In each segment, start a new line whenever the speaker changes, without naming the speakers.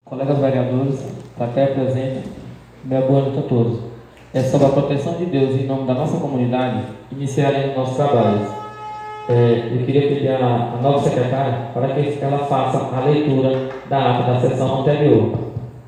Colegas vereadores, plateia presente, meu boa noite a todos. É sobre a proteção de Deus em nome da nossa comunidade, iniciaremos nossos trabalhos. Eu queria pedir à nova secretária para que ela faça a leitura da ata da sessão anterior.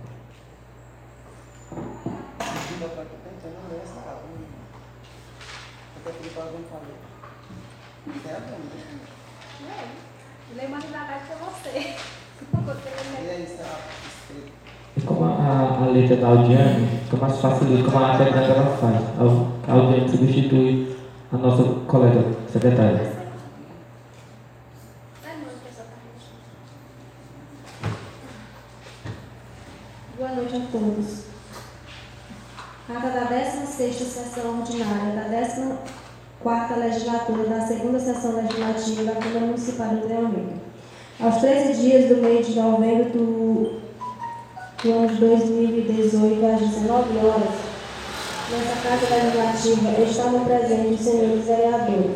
E como a letra da Audiane, fica mais fácil, como a ata grande ela faz. A Audiane substitui a nossa colega secretária.
Boa noite a todos. Ata da 16ª sessão ordinária da 14ª legislatura da 2ª sessão legislativa da Câmara Municipal de Almeida. Aos 13 dias do mês de novembro do ano de 2018, às 19 horas, nessa Casa Legislativa estavam presentes os senhores vereadores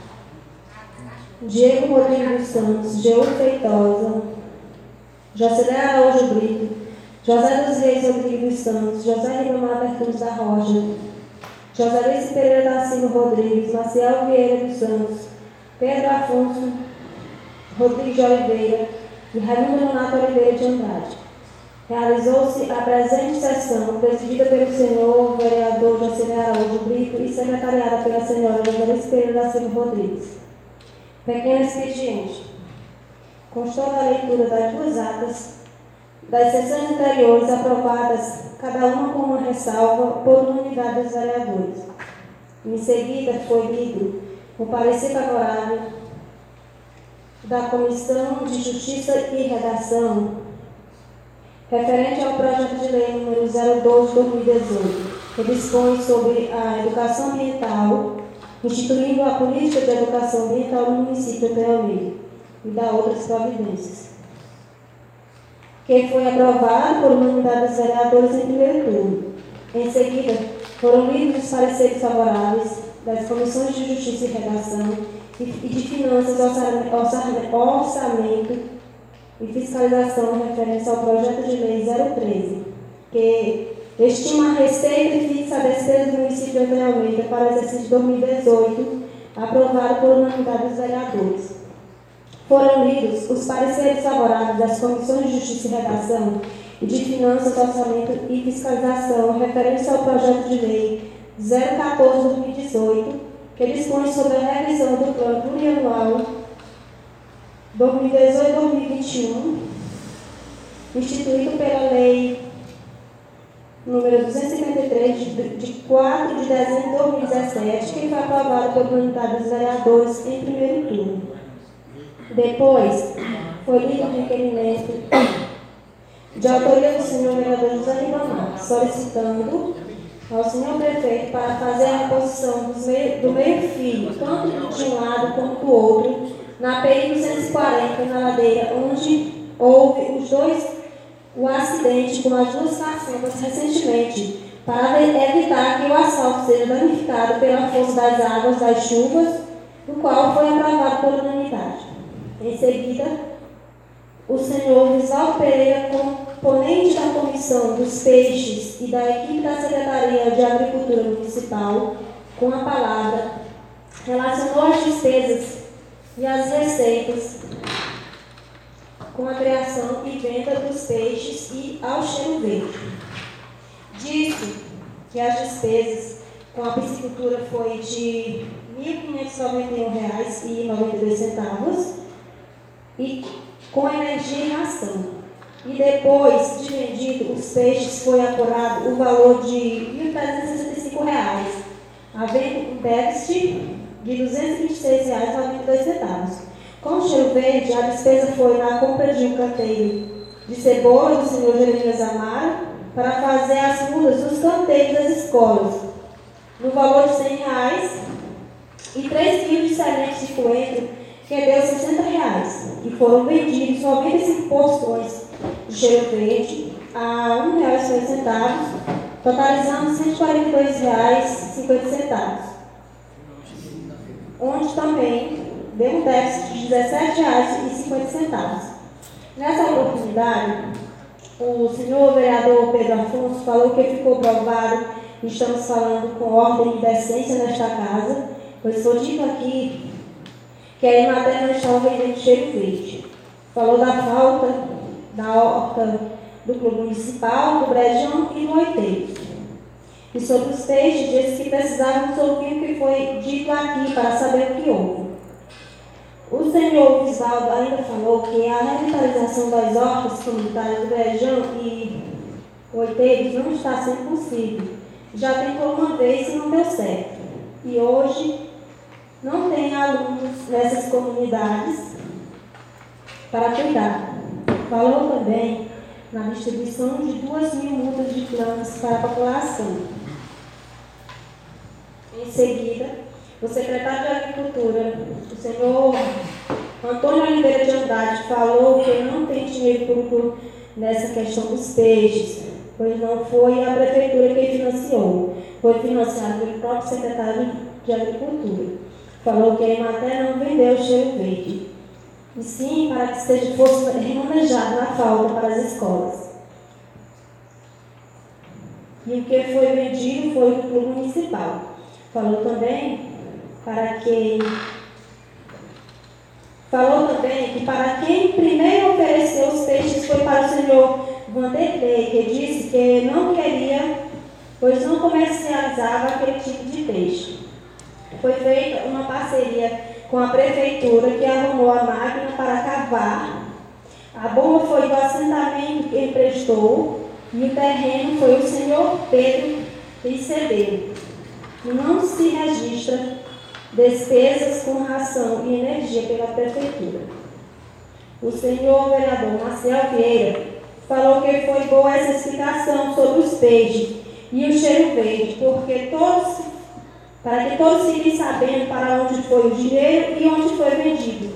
Diego Rodrigues Santos, Geu Feitosa, Jocely Araújo Brito, José dos Reis Rodrigues Santos, José Ribamar Bertuzzi da Rocha, José Luiz Pereira da Silva Rodrigues, Maciel Vieira dos Santos, Pedro Afonso Rodrigues de Oliveira e Raimundo Donato Oliveira de Andrade. Realizou-se a presente sessão, presidida pelo senhor vereador Jocely Araújo Brito e secretariada pela senhora José Luiz Pereira da Silva Rodrigues. Pequeno expediente. Constou da leitura das duas atas das sessões anteriores aprovadas, cada uma com uma ressalva, por unanimidade dos vereadores. Em seguida, foi lido o parecer favorável da Comissão de Justiça e Redação, referente ao projeto de lei número 012/2018, que dispõe sobre a educação ambiental, instituindo a política de educação ambiental no município de Almeida, e da outras providências, que foi aprovado por unanimidade dos vereadores em primeiro turno. Em seguida, foram lidos os pareceres favoráveis das Comissões de Justiça e Redação e de Finanças, Orçamento e Fiscalização referente ao projeto de lei 013, que estima a receita e fixa a despesa do município de Almeida para o exercício de 2018, aprovado por unanimidade dos vereadores. Foram lidos os pareceres favoráveis das Comissões de Justiça e Redação e de Finanças, Orçamento e Fiscalização referentes ao projeto de lei 014/2018, que dispõe sobre a revisão do Plano Plurianual 2018-2021, instituído pela Lei número 253, de 4 de dezembro de 2017, que foi aprovado por unanimidade dos vereadores em primeiro turno. Depois, foi lido o requerimento de autoria do senhor vereador José Ribamar, solicitando ao senhor prefeito para fazer a reposição do meio-fio, tanto de um lado quanto do outro, na PI 240, na ladeira, onde houve o acidente com as duas cacetas recentemente, para evitar que o asfalto seja danificado pela força das águas das chuvas, o qual foi aprovado por unanimidade. Em seguida, o senhor Visaldo Pereira, componente da Comissão dos Peixes e da equipe da Secretaria de Agricultura Municipal, com a palavra, relacionou as despesas e as receitas com a criação e venda dos peixes e ao cheiro verde. Disse que as despesas com a piscicultura foi de R$ 1.591,92 e com energia e ração. E depois de vendido os peixes, foi apurado o valor de R$ 1.365, havendo um déficit de R$ 226,92. Com o cheiro verde, a despesa foi na compra de um canteiro de cebola do senhor Jeremias Amaro para fazer as mudas dos canteiros das escolas, no valor de R$ 100, e 3 quilos de sementes de coentro, que deu R$ 60, e foram vendidos 95 porções de cheiro verde a R$ 1,50, totalizando R$ 142,50, onde também deu um déficit de R$ 17,50. Nessa oportunidade, O senhor vereador Pedro Afonso falou que ficou provado, estamos falando com ordem e decência nesta casa, pois foi dito aqui que a Emater não estava vendendo cheiro verde. Falou da falta da horta do Clube Municipal, do Brejão e do Oiteiro. E sobre os peixes, disse que precisávamos ouvir o que foi dito aqui para saber o que houve. O senhor Visvaldo ainda falou que a revitalização das hortas comunitárias do Brejão e Oiteiros não está sendo possível. Já tentou uma vez e não deu certo. E hoje não tem alunos nessas comunidades para cuidar. Falou também na distribuição de 2.000 mudas de plantas para a população. Em seguida, o secretário de Agricultura, o senhor Antônio Oliveira de Andrade, falou que não tem dinheiro público nessa questão dos peixes, pois não foi a prefeitura que financiou, foi financiado pelo próprio secretário de Agricultura. Falou que a Emater não vendeu o cheiro verde, e sim para que fosse remanejado na falta para as escolas. E o que foi vendido foi do Clube Municipal. Falou também que para quem primeiro ofereceu os peixes foi para o senhor Vanderlei, que disse que não queria, pois não comercializava aquele tipo de peixe. Foi feita uma parceria com a prefeitura, que arrumou a máquina para cavar. A bomba foi do assentamento que emprestou e o terreno foi o senhor Pedro que cedeu. Não se registra despesas com ração e energia pela prefeitura. O senhor vereador Marcel Vieira falou que foi boa essa explicação sobre os peixes e o cheiro verde, para que todos fiquem sabendo para onde foi o dinheiro e onde foi vendido.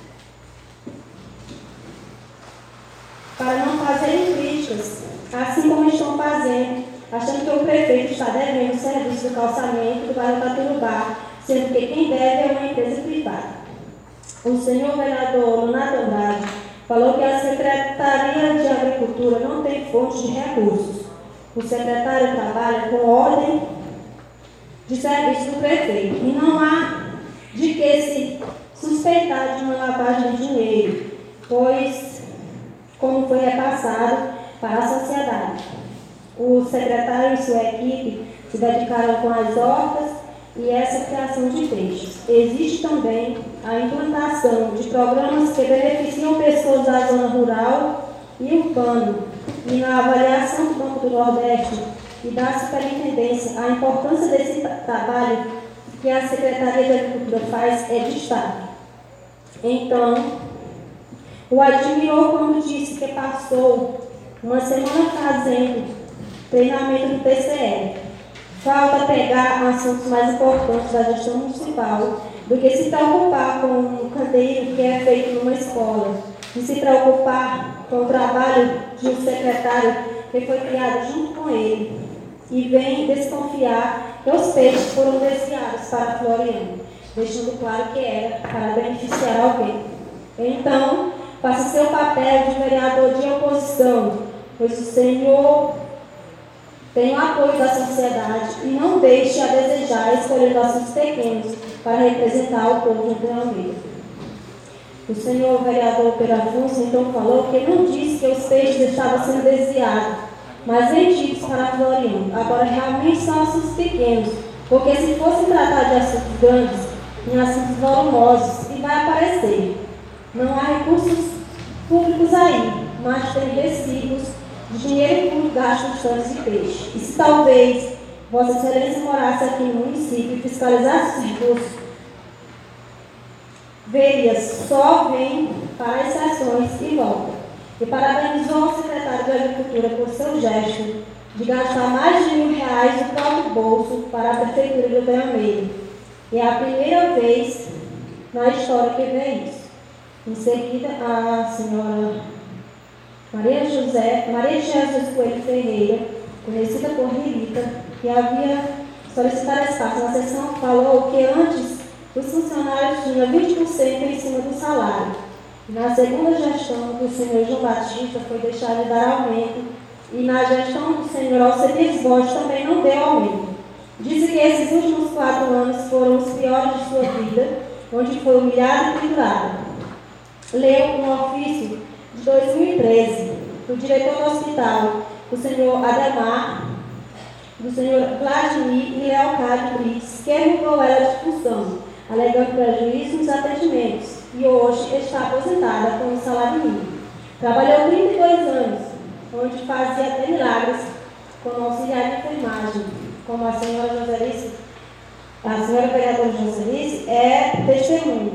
Para não fazerem críticas, assim como estão fazendo, achando que o prefeito está devendo o serviço do calçamento do bairro Taturubá, sendo que quem deve é uma empresa privada. O senhor vereador Leonardo Andrade falou que a Secretaria de Agricultura não tem fonte de recursos. O secretário trabalha com ordem de serviço do prefeito e não há de que se suspeitar de uma lavagem de dinheiro, pois, como foi repassado para a sociedade. O secretário e sua equipe se dedicaram com as hortas e essa criação de peixes. Existe também a implantação de programas que beneficiam pessoas da zona rural e urbana. E na avaliação do Banco do Nordeste e da Superintendência, a importância desse trabalho que a Secretaria de Agricultura faz é destaque. Então, o admirou quando disse que passou uma semana fazendo treinamento no TCE. Falta pegar assuntos mais importantes da gestão municipal do que se preocupar com um canteiro que é feito numa escola, e se preocupar com o trabalho de um secretário que foi criado junto com ele, e vem desconfiar que os peixes foram desviados para Floriano, deixando claro que era para beneficiar alguém. Então, faça seu papel de vereador de oposição, pois o senhor tem o apoio da sociedade e não deixe a desejar escolher assuntos pequenos para representar o povo de Almeida. O senhor vereador Pedro Afonso então falou que não disse que os peixes estavam sendo desviados, mas vendidos para Floriano. Agora realmente são assuntos pequenos, porque se fosse tratar de assuntos grandes, em assuntos volumosos, e vai aparecer. Não há recursos públicos aí, mas tem recibos de dinheiro público gasto nos tanques de peixe. E se talvez Vossa Excelência morasse aqui no município e fiscalizasse os recursos, veria só vem para as sessões e volta. E parabenizou o secretário de Agricultura por seu gesto de gastar mais de R$1.000 do próprio bolso para a Prefeitura de Almeida. E é a primeira vez na história que vê isso. Em seguida, a senhora Maria de Jesus Coelho Ferreira, conhecida por Ririta, que havia solicitado espaço na sessão, falou que antes os funcionários tinham 20% em cima do salário. Na segunda gestão do senhor João Batista foi deixado de dar aumento, e na gestão do senhor Alcemides Borges também não deu aumento. Disse que esses últimos 4 anos foram os piores de sua vida, onde foi humilhado e triturado. Leu um ofício de 2013 do diretor do hospital, o senhor Ademar, do senhor Vladimir e Leocádio Brits, que removou ela de função, alegando prejuízo nos atendimentos, e hoje está aposentada com um salário mínimo. Trabalhou 32 anos, onde fazia até milagres como auxiliar de enfermagem, como a senhora Joselice, a senhora vereadora Joselice é testemunha.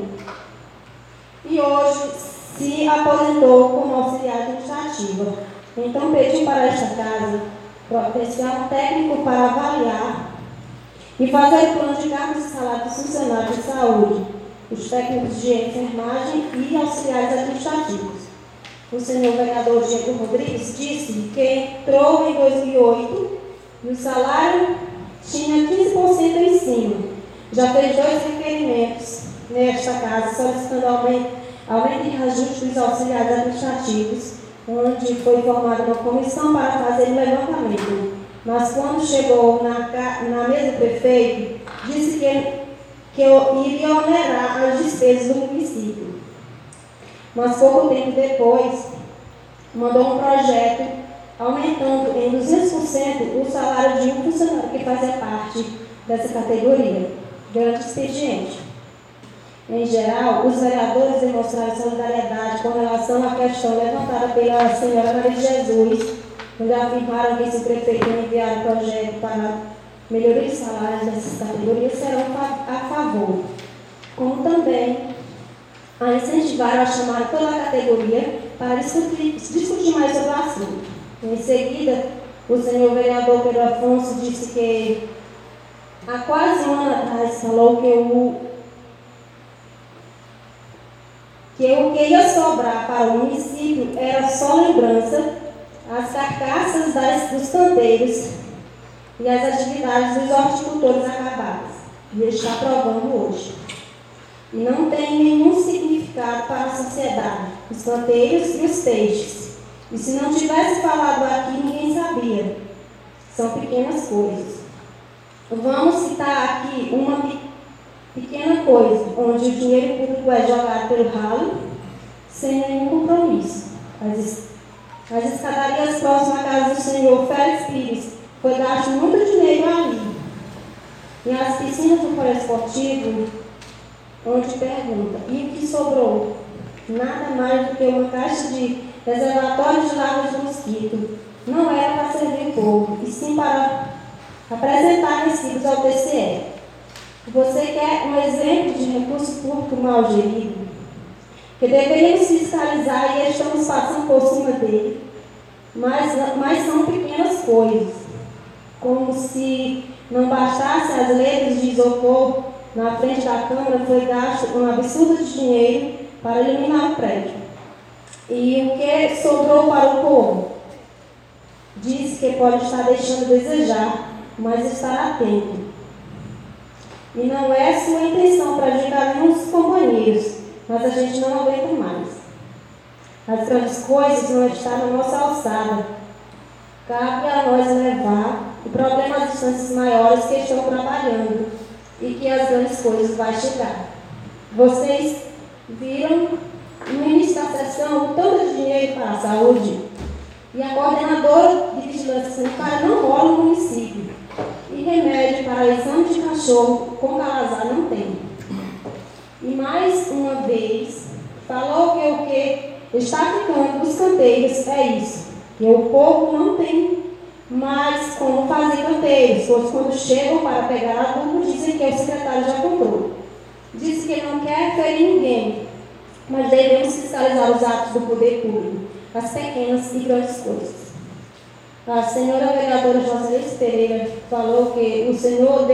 E hoje se aposentou como auxiliar administrativa. Então pediu para esta casa providenciar um técnico para avaliar e fazer plano de cargos e salários dos funcionários de saúde, os técnicos de enfermagem e auxiliares administrativos. O senhor vereador Diego Rodrigues disse que entrou em 2008 e o salário tinha 15% em cima. Já fez 2 requerimentos nesta casa, solicitando aumento e reajuste dos auxiliares administrativos, onde foi formada uma comissão para fazer o levantamento. Mas quando chegou na mesa do prefeito, disse que iria onerar as despesas do município. Mas pouco tempo depois, mandou um projeto aumentando em 200% o salário de um funcionário que fazia parte dessa categoria, durante o expediente. Em geral, os vereadores demonstraram solidariedade com relação à questão levantada pela senhora Maria de Jesus, quando afirmaram que se o prefeito enviar o projeto para melhoria de salários dessas categorias, serão a favor. Como também a incentivar a chamar toda a categoria para discutir mais sobre o assunto. Em seguida, o senhor vereador Pedro Afonso disse que há quase 1 ano atrás falou que o que ia sobrar para o município era só lembrança, as carcaças dos canteiros e as atividades dos horticultores acabadas. E ele está provando hoje. E não tem nenhum significado para a sociedade, os canteiros e os peixes. E se não tivesse falado aqui, ninguém sabia. São pequenas coisas. Vamos citar aqui uma pequena coisa, onde o dinheiro público é jogado pelo ralo, sem nenhum compromisso. As escadarias próximas à casa do senhor Félix Pires, foi gasto muito dinheiro ali. E as piscinas do poliesportivo, onde pergunta, e o que sobrou? Nada mais do que uma caixa de reservatório de larvas de mosquito. Não era para servir o povo, e sim para apresentar recibos ao TCE. Você quer um exemplo de recurso público mal gerido? Que deveríamos fiscalizar e estamos passando por cima dele. Mas são pequenas coisas, como se não bastasse as letras de isopor na frente da Câmara, foi gasto um absurdo de dinheiro para eliminar o prédio. E o que sobrou para o povo? Diz que pode estar deixando a desejar, mas estará atento. E não é sua intenção prejudicar nenhum dos companheiros, mas a gente não aguenta mais. As grandes coisas não estão na nossa alçada. Cabe a nós levar o problema às distâncias maiores que estão trabalhando e que as grandes coisas vão chegar. Vocês viram no início da sessão o tanto de dinheiro para a saúde, e a coordenadora de vigilância sanitária não rola no município, e remédio para exame de cachorro com calazar não tem. E mais uma vez falou que o que está ficando dos canteiros é isso, que o povo não tem mais como fazer canteiros, pois quando chegam para pegar adubo dizem que o secretário já comprou. Diz que não quer ferir ninguém, mas devemos fiscalizar os atos do poder público, as pequenas e grandes coisas. A senhora vereadora Joselice Pereira falou que o senhor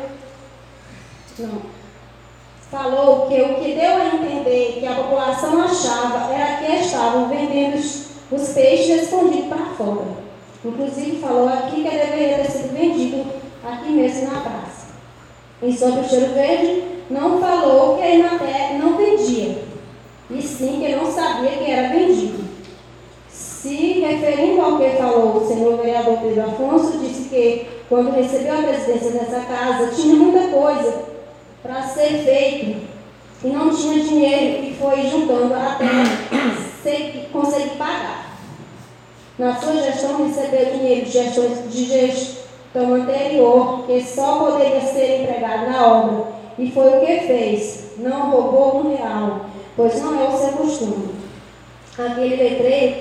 falou que o que deu a entender que a população achava era que estavam vendendo os peixes escondidos para fora. Inclusive falou aqui que deveria ter sido vendido aqui mesmo na praça. E sobre o cheiro verde, não falou que a Emater não vendia. e sim que não sabia que era vendido. Se referindo ao que falou o senhor vereador Pedro Afonso, disse que quando recebeu a presidência dessa casa, tinha muita coisa para ser feito e não tinha dinheiro e foi juntando até conseguir pagar. Na sua gestão recebeu dinheiro de gestão anterior, que só poderia ser empregado na obra, e foi o que fez. Não roubou R$1, pois não é o seu costume. Aquele letreiro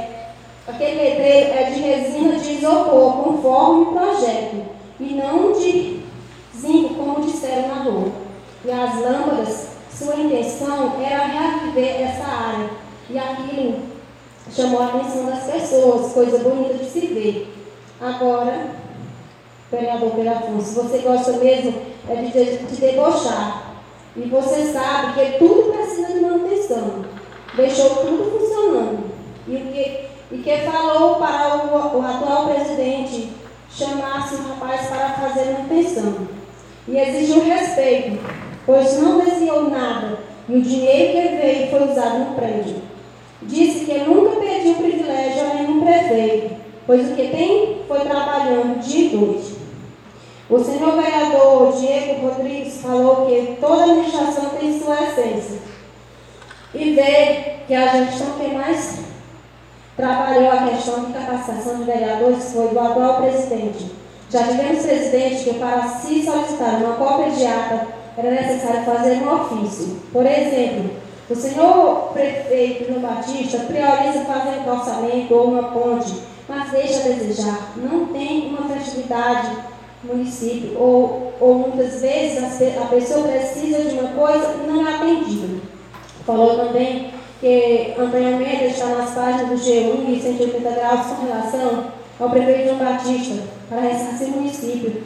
é de resina de isopor, conforme o projeto, e não de zinco, como disseram na rua. E as lâmpadas, sua intenção era reaviver essa área, e aquilo chamou a atenção das pessoas, coisa bonita de se ver. Agora, vereador Pedro Afonso, você gosta mesmo de debochar, e você sabe que tudo precisa de manutenção. Deixou tudo funcionando. E que falou para o atual presidente chamasse o rapaz para fazer manutenção. E exigiu respeito, pois não desviou nada, e o dinheiro que veio foi usado no prédio. Disse que nunca pediu privilégio a nenhum prefeito, pois o que tem foi trabalhando dia e noite. O senhor vereador Diego Rodrigues falou que toda administração tem sua essência. E ver que a gestão que mais trabalhou a questão de capacitação de vereadores foi do atual presidente. Já tivemos presidente que para se solicitar uma cópia de ata era necessário fazer um ofício. Por exemplo, o senhor prefeito João Batista prioriza fazer um calçamento ou uma ponte, mas deixa a desejar. Não tem uma festividade no município, ou muitas vezes a pessoa precisa de uma coisa e não é atendida. Falou também que Antônio Almeida está nas páginas do G1 e 180 graus com relação ao prefeito João Batista para ressarcir o município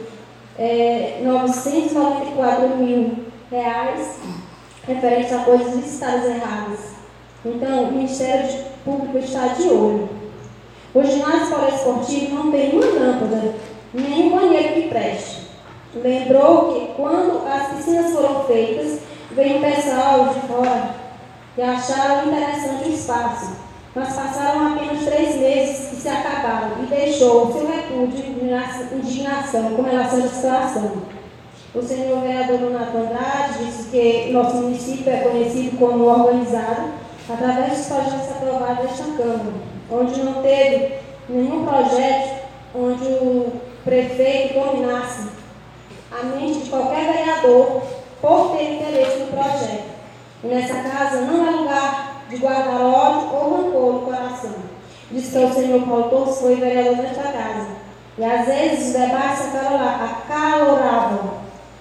R$994 mil referente a coisas licitadas erradas. Então, o Ministério Público está de olho. O ginásio poliesportivo não tem uma lâmpada, nem um banheiro que preste. Lembrou que quando as piscinas foram feitas, veio um pessoal de fora e acharam interessante o espaço, mas passaram apenas 3 meses e se acabaram e deixou o seu repúdio e indignação com relação à situação. O senhor vereador Donato Andrade disse que nosso município é conhecido como organizado através dos projetos aprovados nesta Câmara, onde não teve nenhum projeto onde o prefeito dominasse a mente de qualquer vereador por ter interesse no projeto. E nessa casa não é lugar de guardar ódio ou rancor no coração. Diz que o senhor Paulo Torres foi vereador nesta casa. E às vezes os debates se acaloravam.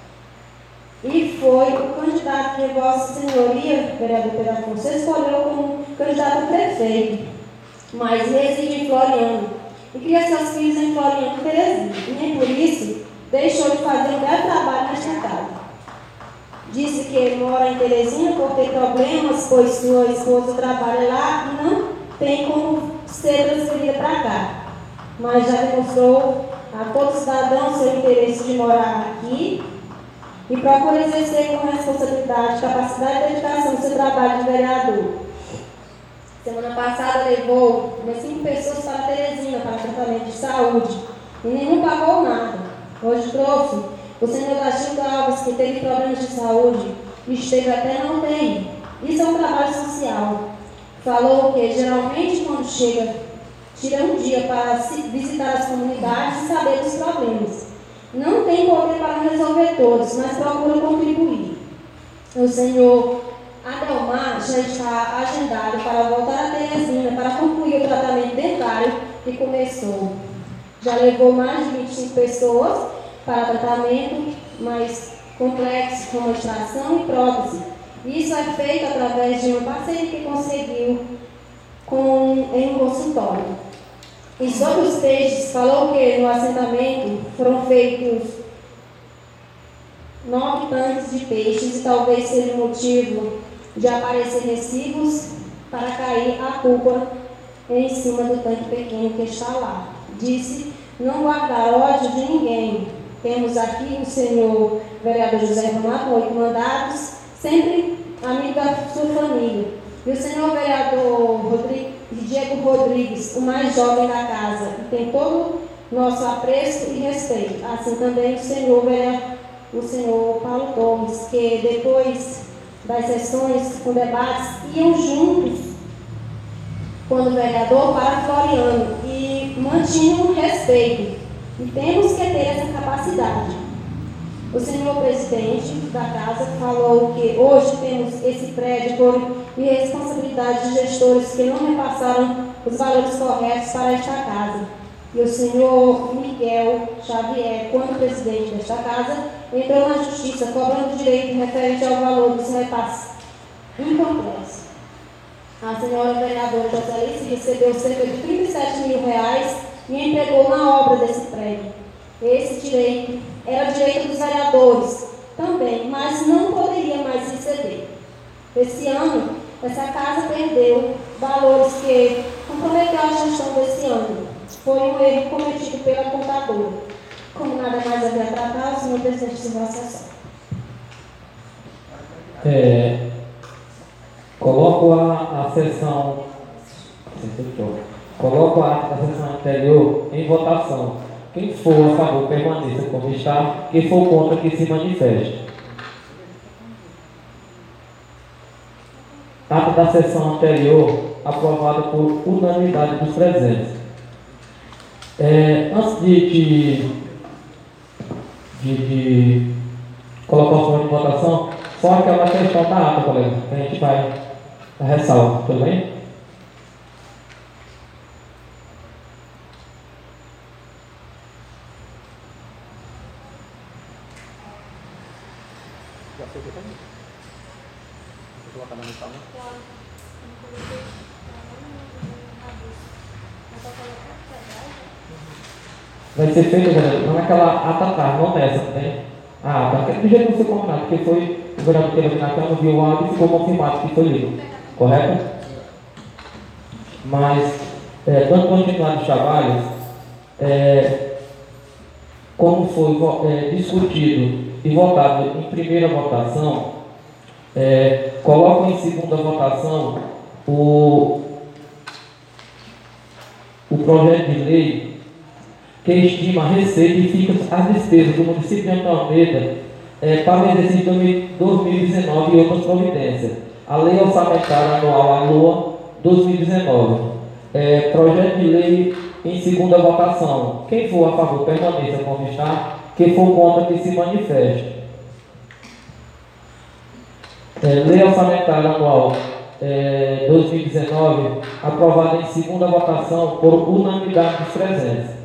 E foi o candidato que Vossa Senhoria, vereador Pedro Afonso, escolheu como candidato a prefeito, mas reside em Floriano. E cria seus filhos em Floriano e Teresina. E nem por isso deixou de fazer um belo trabalho nesta casa. Disse que mora em Teresina por ter problemas, pois sua esposa trabalha lá e não tem como ser transferida para cá. Mas já demonstrou a todo cidadão seu interesse de morar aqui e procura exercer com responsabilidade, capacidade e dedicação seu trabalho de vereador. Semana passada levou umas 5 pessoas para Teresina para tratamento de saúde e nenhum pagou nada. Hoje trouxe o senhor Gilda Alves, que teve problemas de saúde e esteve até na UTI. Isso é um trabalho social. Falou que geralmente quando chega, tira um dia para visitar as comunidades e saber dos problemas. Não tem poder para resolver todos, mas procura contribuir. O senhor Adelmar já está agendado para voltar a Teresina para concluir o tratamento dentário que começou. Já levou mais de 25 pessoas para tratamento mais complexo, como extração e prótese. Isso é feito através de uma parceria que conseguiu em um consultório. E sobre os peixes, falou que no assentamento foram feitos 9 tanques de peixes e talvez seja o motivo de aparecer recibos para cair a cúpula em cima do tanque pequeno que está lá. Disse não guardar ódio de ninguém. Temos aqui o senhor vereador José Renato, 8 mandatos, sempre amigo da sua família. E o senhor vereador Diego Rodrigues, o mais jovem da casa, que tem todo o nosso apreço e respeito. Assim também o senhor Paulo Gomes, que depois das sessões com debates iam juntos, quando vereador, para Floriano e mantinham o respeito. E temos que ter essa capacidade. O senhor presidente da casa falou que hoje temos esse prédio por irresponsabilidade de gestores que não repassaram os valores corretos para esta casa. E o senhor Miguel Xavier, quando presidente desta casa, entrou na justiça cobrando direito referente ao valor dos repasses incompletos. A senhora vereadora Joselice recebeu cerca de R$ 37 mil e empregou na obra desse prédio. Esse direito era direito dos vereadores também, mas não poderia mais receber. Esse ano, essa casa perdeu valores que comprometeu a gestão desse ano. Foi um erro cometido pela contadora. Como nada mais havia tratado, o senhor presidente se vai acessar.
Coloco a sessão. Coloco a sessão anterior em votação. Quem for a favor, permaneça como está. Quem for contra, que se manifeste. Ato da sessão anterior, aprovado por unanimidade dos presentes. Antes de colocar o senhor em votação, só aquela questão da ata, colega, que a gente vai ressalvar, tudo bem? Vai ser feito, não é aquela ata tarde, não nessa, né? A ata, do jeito que você combinado, porque foi o vereador que teve na Câmara, viu o áudio e ficou confirmado que foi lido, correto? Mas, dando continuidade nos trabalhos, como foi discutido e votado em primeira votação, coloco em segunda votação o projeto de lei que estima a receita e fica as despesas do município de Antônio Almeida para o exercício de 2019 e outras providências. A Lei Orçamentária Anual ALOA 2019. Projeto de lei em segunda votação. Quem for a favor, permaneça como está. Quem for contra, que se manifeste. Lei Orçamentária Anual 2019, aprovada em segunda votação por unanimidade dos presentes.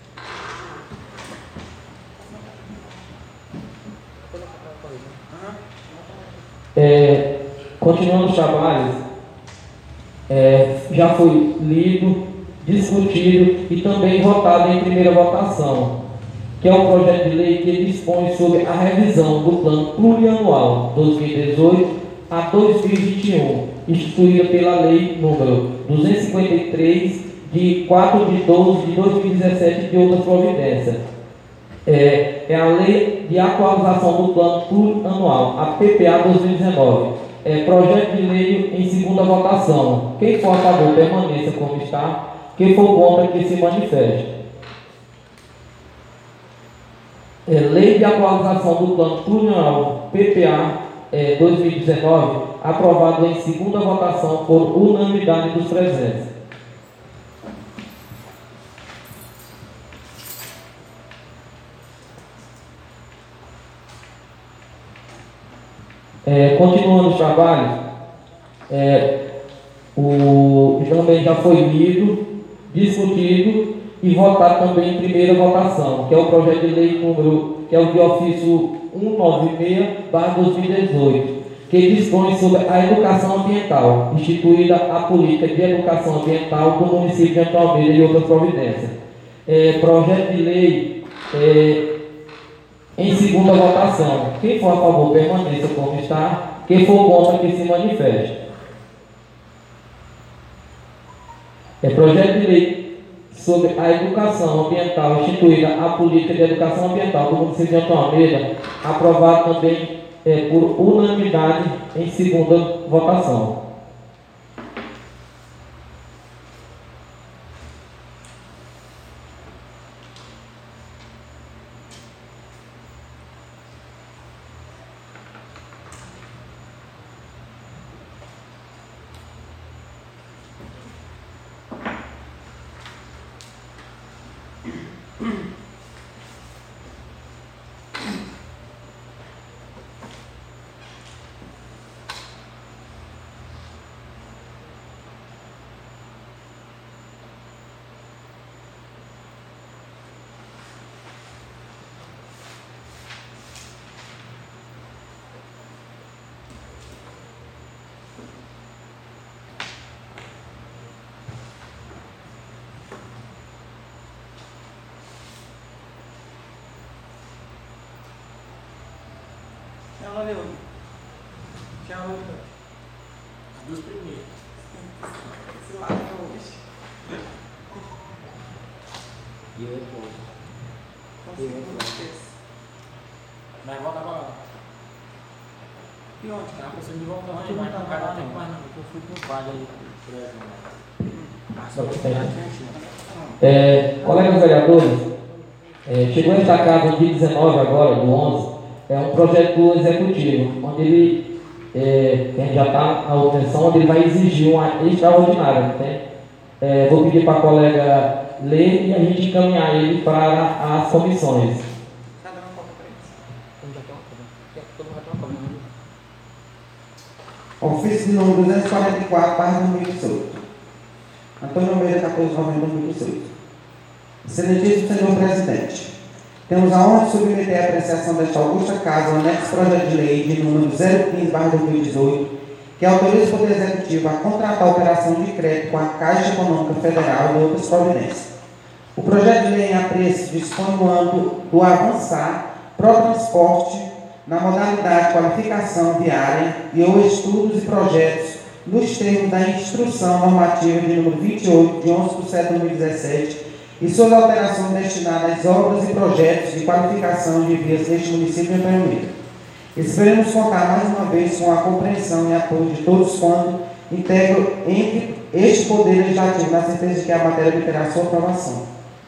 Continuando os trabalhos, já foi lido, discutido e também votado em primeira votação, que é o projeto de lei que dispõe sobre a revisão do plano plurianual 2018 a 2021, instituída pela lei número 253 de 4 de 12 de 2017 de outras providências. É a lei de atualização do plano plurianual, a PPA 2019. Projeto de lei em segunda votação. Quem for a favor, permaneça como está. Quem for contra, que se manifeste. Lei de atualização do plano plurianual, PPA 2019, aprovado em segunda votação por unanimidade dos presentes. Continuando os trabalhos, também já foi lido, discutido e votado também em primeira votação, que é o projeto de lei que é o de ofício 196/2018, que dispõe sobre a educação ambiental, instituída a política de educação ambiental do município de Antônio Almeida e outras providências. Projeto de lei em segunda votação. Quem for a favor, permaneça como está. Quem for contra, que se manifeste. Projeto de lei sobre a educação ambiental, instituída a política de educação ambiental do município de Antônio Almeida, aprovado também por unanimidade em segunda votação.
Ela leu. Já outra. As duas primeiras. Esse lado é hoje.
E eu vou.
Vai, volta agora. E onde? Tá, você me volta lá e vai pra cá, não.
Eu fui pro quadro ali. Colegas vereadores, chegou esta casa no dia 19 agora, do 11, é um projeto do executivo, onde ele, quem já está na obtenção, onde ele vai exigir uma extraordinária, né? Vou pedir para a colega ler e a gente encaminhar ele para as comissões.
Ofício número 244, página 2018. Antônio Almeida, 14 de novembro de 2018. Excelentíssimo senhor presidente, temos a honra de submeter à apreciação desta augusta casa o anexo projeto de lei de número 015/2018, que autoriza o Poder Executivo a contratar a operação de crédito com a Caixa Econômica Federal e outras providências. O projeto de lei em apreço dispõe no âmbito do avançar pró-transporte na modalidade qualificação viária e ou estudos e projetos nos termos da Instrução Normativa de número 28, de 11/7/2017, e suas alterações destinadas às obras e projetos de qualificação de vias neste município de Antônio Almeida. Esperamos contar mais uma vez com a compreensão e apoio de todos quanto integram entre este Poder Legislativo, na certeza de que a matéria obterá sua aprovação.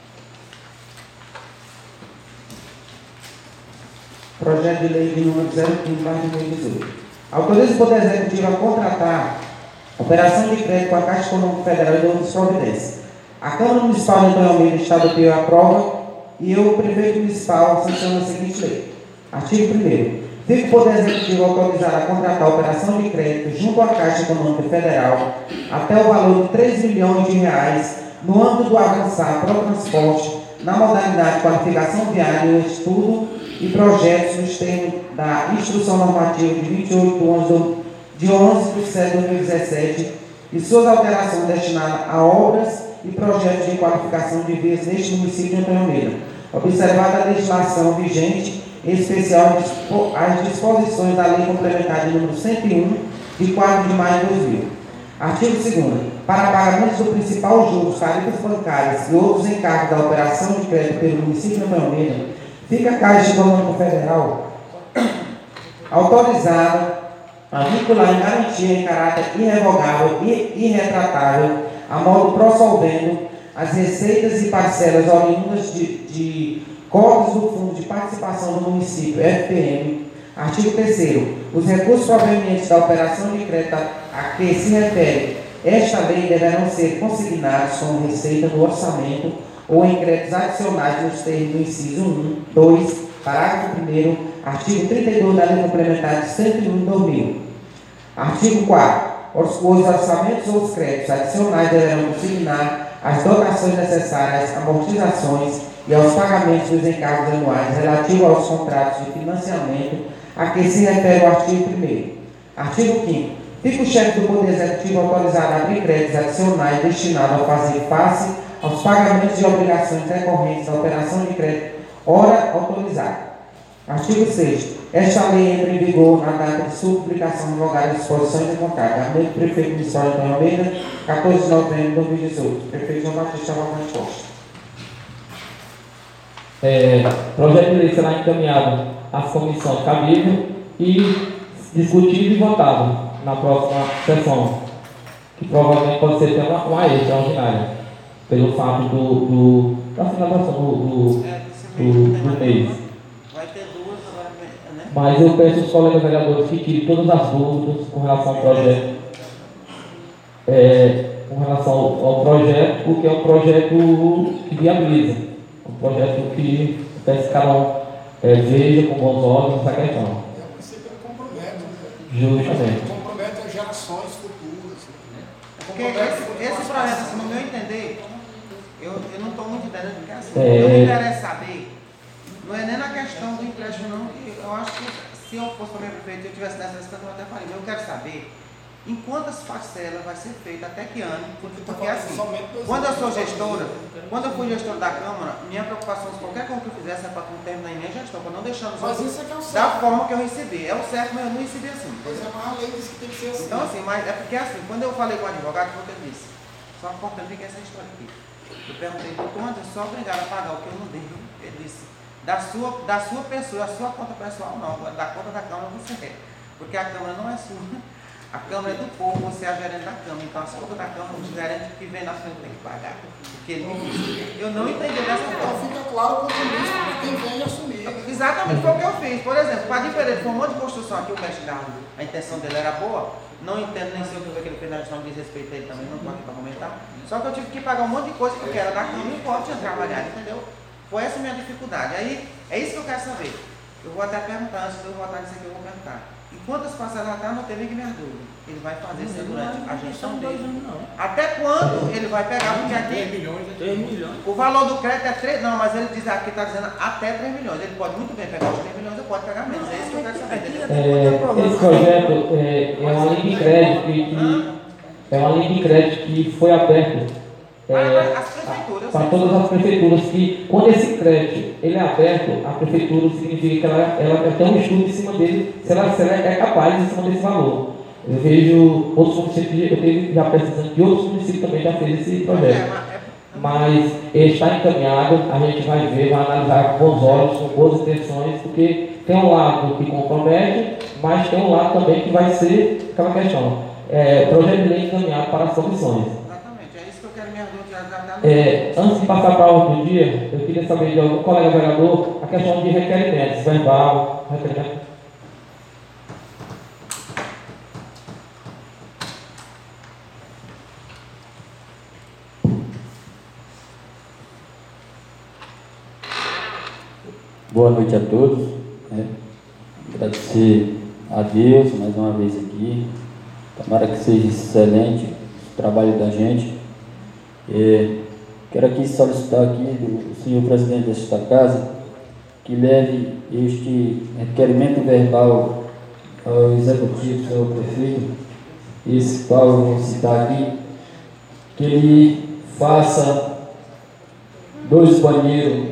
Projeto de lei de número 015/2018. Autoriza o Poder Executivo a contratar operação de crédito com a Caixa Econômica Federal e outras providências. A Câmara Municipal de Antônio Almeida, Estado do Piauí, aprova e o Prefeito Municipal sanciona a seguinte lei. Artigo 1º. Fica o Poder Executivo autorizado a contratar a operação de crédito junto à Caixa Econômica Federal até o valor de R$3 milhões no âmbito do avançar pró-transporte na modalidade de qualificação viária, estudo e projetos nos termos da Instrução Normativa de 28 de 11/7/2017 e suas alterações destinadas a obras e projetos de qualificação de vias neste município de Antônio Almeida, observada a legislação vigente, em especial as disposições da Lei Complementar de número 101, de 4 de maio de 2000. Artigo 2º. Para pagamentos do principal juros, tarifas bancárias e outros encargos da operação de crédito pelo município de Antônio Almeida, fica a Caixa Econômica Federal autorizada a vincular em garantia em caráter irrevogável e irretratável, a modo prossolvendo as receitas e parcelas oriundas de cotas do Fundo de Participação do Município, FPM. Artigo 3º. Os recursos provenientes da operação de crédito a que se refere esta lei deverão ser consignados como receita no orçamento ou em créditos adicionais nos termos do inciso 1, 2, parágrafo 1º, artigo 32 da Lei Complementar de 101 de 2000. Artigo 4º. Os orçamentos ou os créditos adicionais deverão consignar as dotações necessárias às amortizações e aos pagamentos dos encargos anuais relativos aos contratos de financiamento a que se refere o artigo 1º. Artigo 5º. Fica o chefe do Poder Executivo autorizado a abrir créditos adicionais destinados a fazer face aos pagamentos de obrigações decorrentes da operação de crédito, ora autorizada. Artigo 6º. Esta lei entra em vigor na data de sua publicação revogada de disposições e contrato. Gabinete do Prefeito Municipal de Antônio Almeida, 14 de novembro de 2018. Prefeito João Batista Valente Costa.
Projeto de lei será encaminhado às comissões cabíveis e discutido e votado na próxima sessão, que provavelmente pode ser até uma extraordinária, pelo fato da finalização do mês.
Vai ter duas agora, né?
Mas eu peço aos colegas vereadores que tirem todas as dúvidas com relação ao projeto, com relação ao projeto, porque é um projeto que viabiliza. Um projeto que peço que cada um veja com bons olhos essa questão.
É o princípio que compromete, né?
Justamente.
Compromete as gerações futuras. Né?
Porque esse projeto, assim, no meu entender, eu não estou muito entendendo, porque assim, eu me interesso saber, não é nem na questão do empréstimo, não, que eu acho que se eu fosse para o meu prefeito e eu tivesse nessa situação, eu até falei, mas eu quero saber em quantas parcelas vai ser feito, até que ano, porque assim, quando eu sou gestora, quando eu fui gestora da Câmara, minha preocupação, se qualquer coisa que eu fizesse, é para terminar em minha gestão, para não deixar nos outros da forma que eu recebi. É o certo, mas eu não recebi assim.
Mas a lei diz que tem que ser assim.
Então assim, mas é porque assim, quando eu falei com o advogado, foi o que ele disse, só importante que essa história aqui. Eu perguntei, doutor, Anderson, só obrigado a pagar o que eu não devo. Ele disse, da sua pessoa, a sua conta pessoal não, agora da conta da Câmara você é. Porque a Câmara não é sua. A Câmara é do povo, você é a gerente da Câmara. Então, as contas da Câmara, o gerente que vem na frente tem que pagar. Porque ele me disse. Eu não entendi dessa
Então,
forma.
fica claro o compromisso para quem vem assumir.
Exatamente, foi o que eu fiz. Por exemplo, para Pereira, foi um monte de construção aqui, o mestre da a intenção dele era boa. Não entendo nem sei o que ele fez na gestão, diz respeito a ele também, não estou aqui para comentar. Só que eu tive que pagar um monte de coisa porque era da Câmara e o povo tinha trabalhado, entendeu? Foi essa a minha dificuldade. Aí, é isso que eu quero saber. Eu vou até perguntar, antes de eu votar nisso aqui, eu vou perguntar. E quantas parcelas até não teve que minha dúvida? Ele vai fazer isso durante a gestão dele. Até quando ele vai pegar? Porque aqui
3 milhões.
o valor do crédito é 3, não, mas ele diz aqui, está dizendo até 3 milhões. Ele pode muito bem pegar os 3 milhões, eu pode pegar menos. É isso que eu quero saber.
Esse projeto é uma linha de crédito é uma linha de crédito que foi aberta para todas as prefeituras, que quando esse crédito ele é aberto, a prefeitura significa que ela tem um estudo em cima dele, se ela é capaz em cima desse valor. Eu vejo outros municípios, eu tenho já pesquisando que outros municípios também já fez esse projeto. Mas ele está encaminhado, a gente vai ver, vai analisar com bons olhos, com boas intenções, porque tem um lado que compromete, mas tem um lado também que vai ser aquela questão. Projeto de lei encaminhado para as comissões.
Exatamente, é isso que eu quero me argumentar.
Antes de passar para a ordem do dia, eu queria saber de algum colega vereador a questão de requerimentos, verbal, requerimento.
Boa noite a todos. Agradecer a Deus mais uma vez aqui. Tomara que seja excelente o trabalho da gente. Quero aqui solicitar aqui do senhor presidente desta casa que leve este requerimento verbal ao executivo, senhor prefeito, esse qual eu vou citar aqui, que ele faça 2 banheiros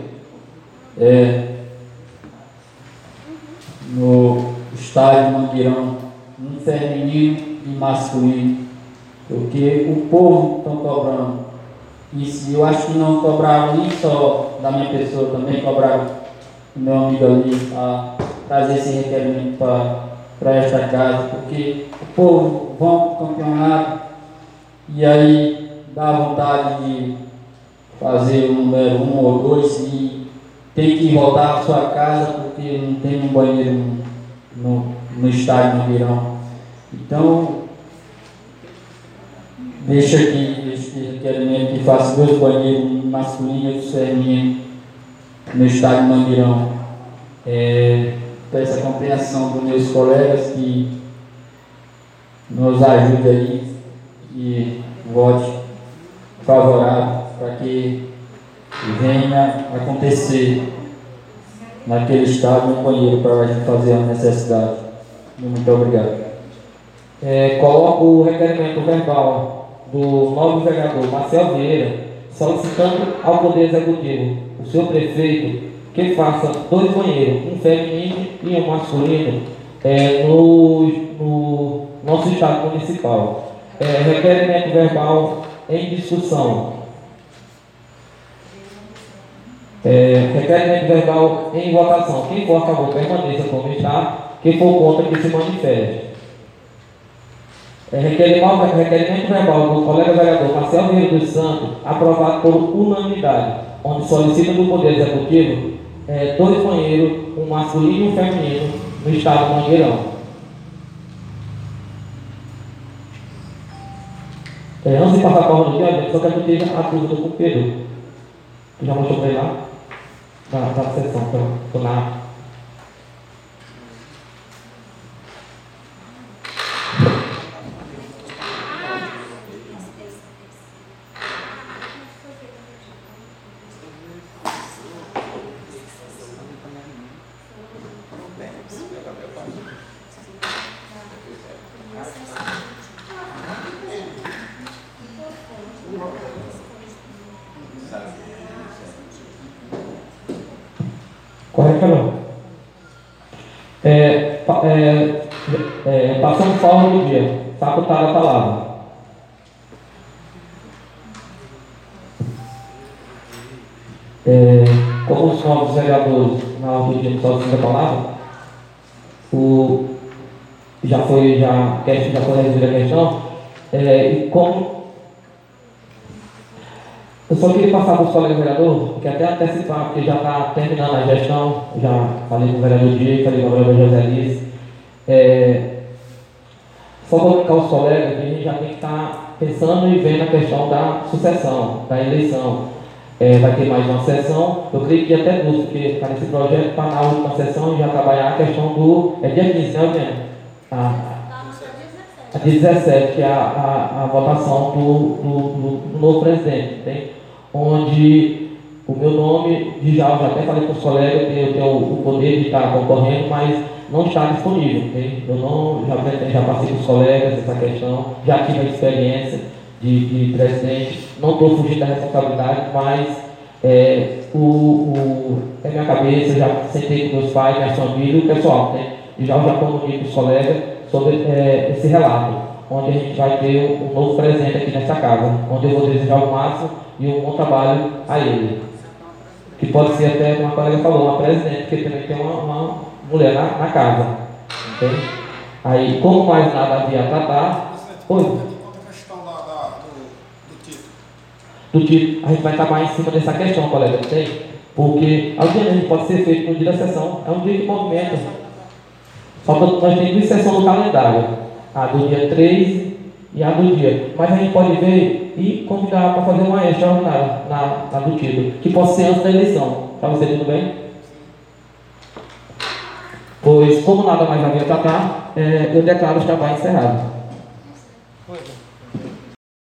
no estádio Mangueirão, um feminino e masculino, porque o povo está cobrando. Isso, eu acho que não cobraram nem só da minha pessoa, também cobraram do meu amigo ali a trazer esse requerimento para esta casa, porque o povo vão para o campeonato e aí dá vontade de fazer o número 1 ou 2 e tem que voltar para sua casa porque não tem um banheiro no estádio Mangueirão. Então, deixa aqui este requerimento que faça 2 banheiros, um masculino e outro feminino, no estádio Mangueirão. Peço a compreensão dos meus colegas que nos ajude aí e vote favorável para que venha acontecer naquele estádio um banheiro para a gente fazer a necessidade. Muito obrigado.
Coloco o requerimento verbal do novo vereador Marcel Vieira, solicitando ao Poder Executivo, o senhor prefeito, que faça 2 banheiros, um feminino e um masculino, no nosso estado municipal. Requerimento verbal em discussão. Requerimento verbal em votação. Quem for a favor, permaneça como está. Quem for contra, que se manifeste. Requerimento verbal do colega vereador Marcel Vieira dos Santos, aprovado por unanimidade, onde solicita do Poder Executivo 2 banheiros, um masculino e um feminino, no estado do Mangueirão. Antes de passar a palavra do dia, só quero que esteja a dúvida com o Pedro. Tu já mostrou para ele lá? da sessão, estou na. Correto, não? Passando forma do dia, facultada a palavra. Como os novos vereadores, na hora do dia, não só a palavra, já foi resolvida a questão, e como eu só queria passar para os colegas vereadores, que até antecipar, porque já está terminando a gestão, já falei com o vereador Diego, falei com o vereador José Liz, só comunicar os colegas que a gente já tem que estar pensando e vendo a questão da sucessão, da eleição. Vai ter mais uma sessão, eu creio que até duas, porque está nesse projeto, para na última sessão já trabalhar a questão do. Dia 15, né, Eugênio? A dia 17, que é a votação do novo presidente, tem? Onde o meu nome, já até falei com os colegas, eu tenho o poder de estar concorrendo, mas não está disponível, okay? Eu não, já passei com os colegas essa questão, já tive a experiência de presidente, não estou fugindo da responsabilidade, mas é minha cabeça, já sentei com meus pais, minha família e o pessoal, né? E já comunico com os colegas sobre esse relato, onde a gente vai ter um novo presente aqui nessa casa, onde eu vou desejar o máximo e um bom trabalho a ele. Que pode ser até, como a colega falou, uma presidente, porque também tem uma mulher na casa. Entende? Aí, como mais nada havia a tratar. Oi.
A questão do título.
Do título, a gente vai trabalhar em cima dessa questão, colega, tem? Porque a gente pode ser feito no dia da sessão, é um dia de movimento. Só que nós temos duas sessões no calendário, a do dia 3 e a do dia. Mas a gente pode ver e convidar para fazer uma extraordinária na do título, que pode ser antes da eleição. Para você, tudo bem? Pois, como nada mais havia a tratar, eu declaro o trabalho encerrado.